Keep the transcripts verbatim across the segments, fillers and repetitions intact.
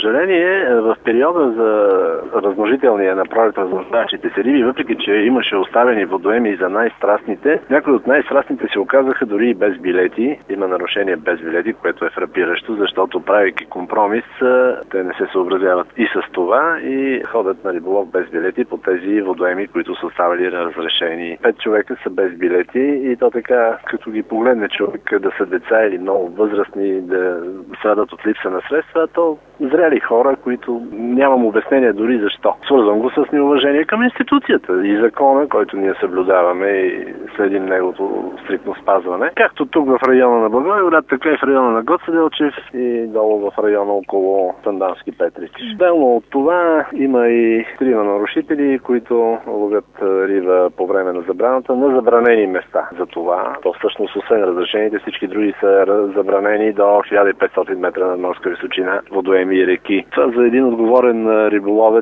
съжаление, в периода за размножителния на пролет размножаващите се риби, въпреки че имаше оставени водоеми за най-страстните, някои от най-страстните се оказаха дори и без билети. Има нарушение без билети, което е фрапиращо, защото правейки компромис, те не се съобразяват и с това и ходят на риболов без билети по тези водоеми, които са оставали разрешени. Пет човека са без билети и то така, като ги погледне човек да са деца или много възрастни, да страдат от липса на средства, то зрели хора, които нямам обяснение дори защо. Свързвам го с неуважение към институцията и закона, който ние съблюдаваме и следим неговото стриктно спазване. Както тук в района на Благоевград, така и в района на Гоце Делчев и долу в района около Сандански Петрич. Отделно от това има и трима нарушители, които ловят риба по време на забраната на забранени места. За това, то всъщност освен разрешените, всички други са забранени до хиляда и петстотин метра над морска височина водоеми и реки. Това за един отговорен риболовец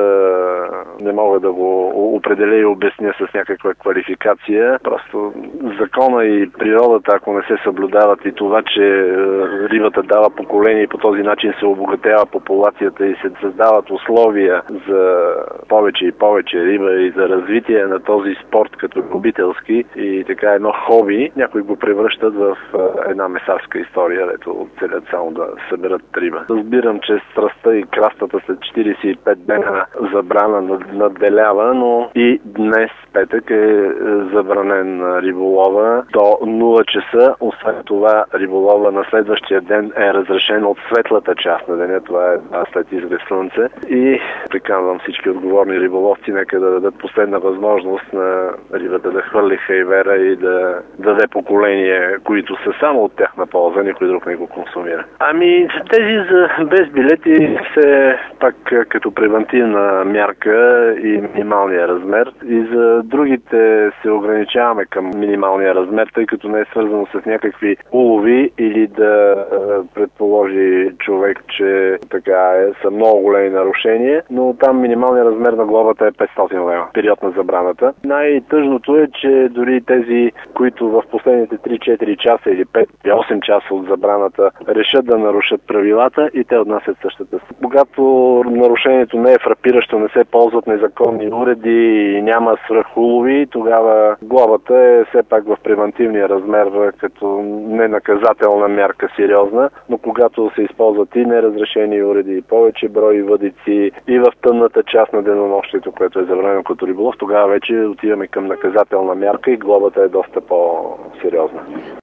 не мога да го определя и обясня с някаква квалификация. Просто закона и природата, ако не се съблюдават и това, че рибата дава поколение и по този начин се обогатява популацията и се създават условия за повече и повече риба и за развитие на този спорт като любителски и така едно хоби, някои го превръщат в една месарска история, дето целят само да съберат риба. Разбирам, че страстта и крастата след четиридесет и пет дена забрана надделява, но и днес, петък, е забранен риболова до нула часа. Освен това, риболова на следващия ден е разрешен от светлата част на деня, това е след изгрев слънце. И приканвам всички отговорни риболовци, нека да дадат последна възможност на рибата да хвърли хайвера и да даде поколение, които са само от тяхна полза, никой друг не го консумира. Ами, тези за без билети се пак като превентивна мярка и минималния размер. И за другите се ограничаваме към минималния размер, тъй като не е свързано с някакви улови или да предположи човек, че така е, са много големи нарушения, но там минималният размер на глобата е петстотин лева, период на забраната. Най-тъжното е, че дори тези, които в последните три-четири часа или пет-осем часа от забраната решат да нарушат правилата и те отнасят същата. Когато нарушението не е фрапиращо, не се ползват незаконни уреди и няма свръхулови, тогава глобата е все пак в превентивния размер като ненаказателна мярка сериозна, но когато се използват и неразрешени уреди, и повече брои въдици и в тъмната част на денонощието, което е забранено като риболов, тогава вече отиваме към наказателна мярка и глобата е доста по-сериозна.